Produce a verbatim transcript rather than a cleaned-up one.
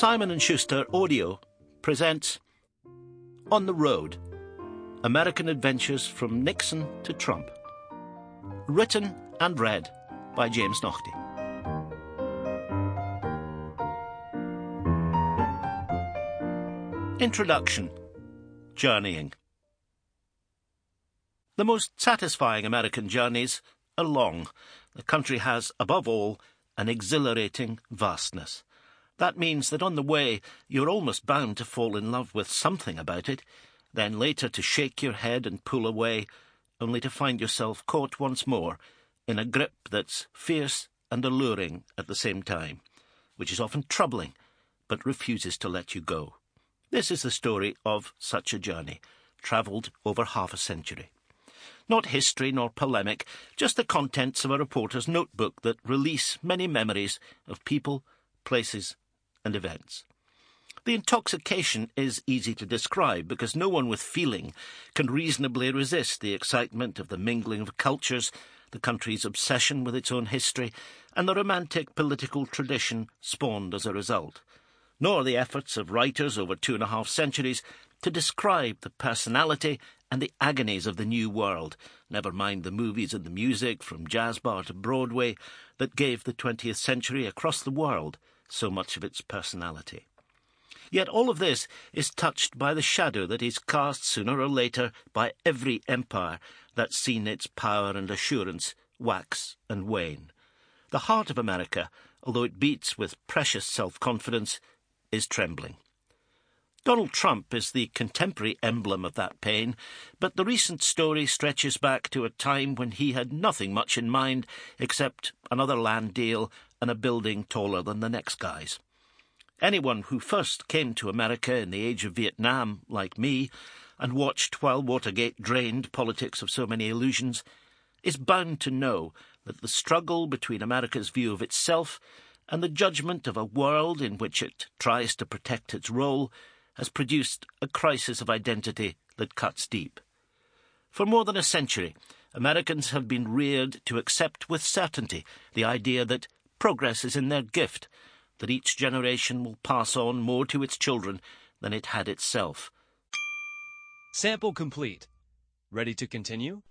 Simon and Schuster Audio presents On the Road, American Adventures from Nixon to Trump. Written and read by James Naughtie. Introduction. Journeying. The most satisfying American journeys are long. The country has, above all, an exhilarating vastness. That means that on the way you're almost bound to fall in love with something about it, then later to shake your head and pull away, only to find yourself caught once more in a grip that's fierce and alluring at the same time, which is often troubling, but refuses to let you go. This is the story of such a journey, travelled over half a century. Not history nor polemic, just the contents of a reporter's notebook that release many memories of people, places, and events. The intoxication is easy to describe because no one with feeling can reasonably resist the excitement of the mingling of cultures, the country's obsession with its own history, and the romantic political tradition spawned as a result, nor the efforts of writers over two and a half centuries to describe the personality and the agonies of the new world, never mind the movies and the music, from jazz bar to Broadway, that gave the twentieth century across the world so much of its personality. Yet all of this is touched by the shadow that is cast sooner or later by every empire that's seen its power and assurance wax and wane. The heart of America, although it beats with precious self-confidence, is trembling. Donald Trump is the contemporary emblem of that pain, but the recent story stretches back to a time when he had nothing much in mind except another land deal and a building taller than the next guy's. Anyone who first came to America in the age of Vietnam, like me, and watched while Watergate drained politics of so many illusions, is bound to know that the struggle between America's view of itself and the judgment of a world in which it tries to protect its role has produced a crisis of identity that cuts deep. For more than a century, Americans have been reared to accept with certainty the idea that progress is in their gift, that each generation will pass on more to its children than it had itself. Sample complete. Ready to continue?